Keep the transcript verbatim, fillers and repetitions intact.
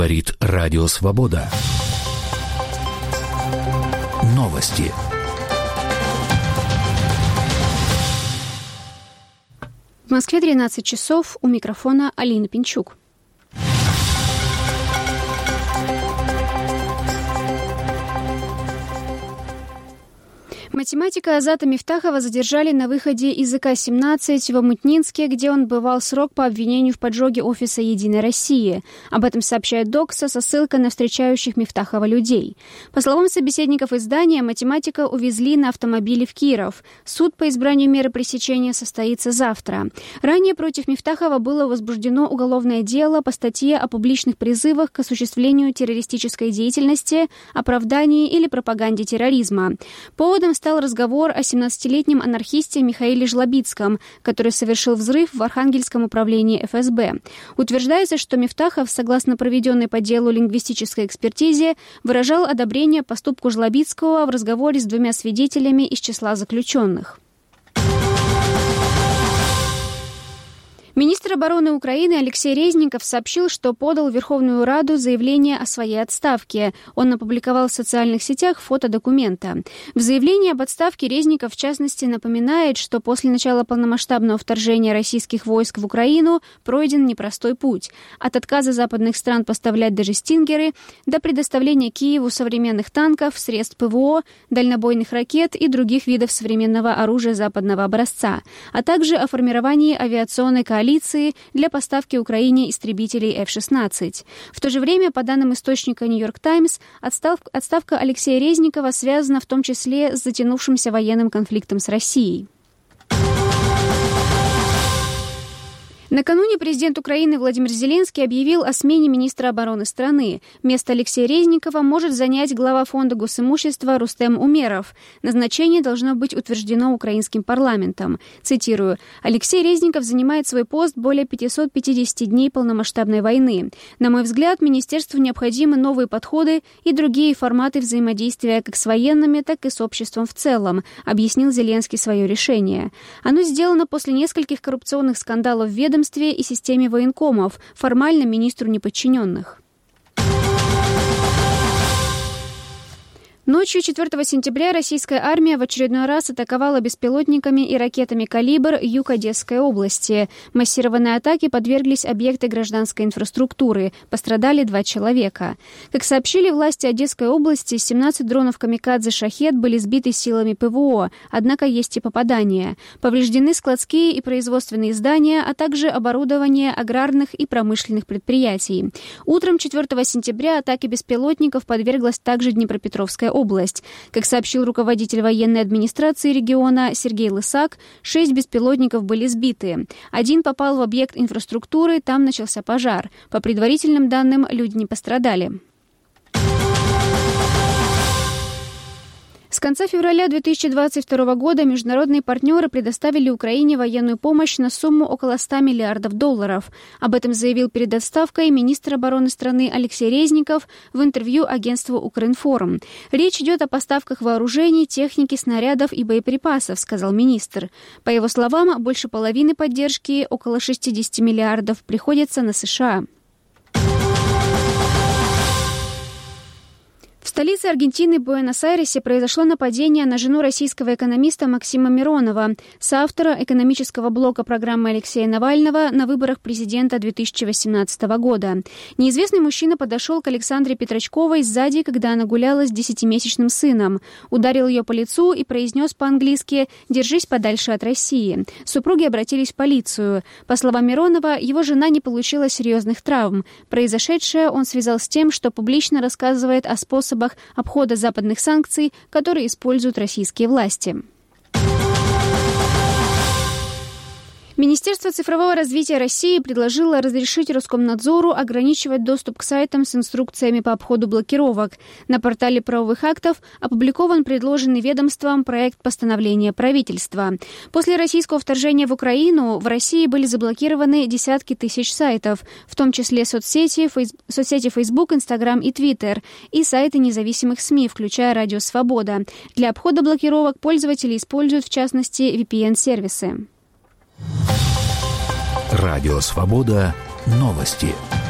Говорит Радио Свобода. Новости. В Москве тринадцать часов, у микрофона Алина Пинчук. Математика Азата Мифтахова задержали на выходе из И К семнадцать в Омутнинске, где он отбывал срок по обвинению в поджоге офиса «Единой России». Об этом сообщает Докса со ссылкой на встречающих Мифтахова людей. По словам собеседников издания, математика увезли на автомобиле в Киров. Суд по избранию меры пресечения состоится завтра. Ранее против Мифтахова было возбуждено уголовное дело по статье о публичных призывах к осуществлению террористической деятельности, оправдании или пропаганде терроризма. Поводом стал разговор о семнадцатилетнем анархисте Михаиле Жлобицком, который совершил взрыв в Архангельском управлении Эф Эс Бэ. Утверждается, что Мифтахов, согласно проведенной по делу лингвистической экспертизе, выражал одобрение поступку Жлобицкого в разговоре с двумя свидетелями из числа заключенных. Министр обороны Украины Алексей Резников сообщил, что подал в Верховную Раду заявление о своей отставке. Он опубликовал в социальных сетях фото документа. В заявлении об отставке Резников, в частности, напоминает, что после начала полномасштабного вторжения российских войск в Украину пройден непростой путь. От отказа западных стран поставлять даже «Стингеры» до предоставления Киеву современных танков, средств Пэ Вэ О, дальнобойных ракет и других видов современного оружия западного образца, а также о формировании авиационной коалиции для поставки Украине истребителей Эф шестнадцать. В то же время, по данным источника «Нью-Йорк Таймс», отставка Алексея Резникова связана в том числе с затянувшимся военным конфликтом с Россией. Накануне президент Украины Владимир Зеленский объявил о смене министра обороны страны. Место Алексея Резникова может занять глава фонда госимущества Рустем Умеров. Назначение должно быть утверждено украинским парламентом. Цитирую: «Алексей Резников занимает свой пост более пятьсот пятьдесят дней полномасштабной войны. На мой взгляд, министерству необходимы новые подходы и другие форматы взаимодействия как с военными, так и с обществом в целом», объяснил Зеленский свое решение. Оно сделано после нескольких коррупционных скандалов в ведомстве и системе военкомов, формально министру неподчиненных. Ночью четвёртого сентября российская армия в очередной раз атаковала беспилотниками и ракетами «Калибр» юг Одесской области. Массированной атаке подверглись объекты гражданской инфраструктуры. Пострадали два человека. Как сообщили власти Одесской области, семнадцать дронов «Камикадзе» «Шахед» были сбиты силами Пэ Вэ О, однако есть и попадания. Повреждены складские и производственные здания, а также оборудование аграрных и промышленных предприятий. Утром четвёртого сентября атаке беспилотников подверглась также Днепропетровская область. Как сообщил руководитель военной администрации региона Сергей Лысак, шесть беспилотников были сбиты. Один попал в объект инфраструктуры, там начался пожар. По предварительным данным, люди не пострадали. С конца февраля две тысячи двадцать второго года международные партнеры предоставили Украине военную помощь на сумму около ста миллиардов долларов. Об этом заявил перед отставкой министр обороны страны Алексей Резников в интервью агентству «Укринформ». «Речь идет о поставках вооружений, техники, снарядов и боеприпасов», сказал министр. По его словам, больше половины поддержки, около шестьдесят миллиардов, приходится на США. В столице Аргентины, Буэнос-Айресе, произошло нападение на жену российского экономиста Максима Миронова, соавтора экономического блока программы Алексея Навального на выборах президента две тысячи восемнадцатого года. Неизвестный мужчина подошел к Александре Петрочковой сзади, когда она гуляла с десятимесячным сыном. Ударил ее по лицу и произнес по-английски «Держись подальше от России». Супруги обратились в полицию. По словам Миронова, его жена не получила серьезных травм. Произошедшее он связал с тем, что публично рассказывает о способах обхода западных санкций, которые используют российские власти. Министерство цифрового развития России предложило разрешить Роскомнадзору ограничивать доступ к сайтам с инструкциями по обходу блокировок. На портале правовых актов опубликован предложенный ведомством проект постановления правительства. После российского вторжения в Украину в России были заблокированы десятки тысяч сайтов, в том числе соцсети, фейс... соцсети Facebook, Instagram и Twitter, и сайты независимых СМИ, включая Радио Свобода. Для обхода блокировок пользователи используют, в частности, ви пи эн-сервисы. Радио Свобода. Новости.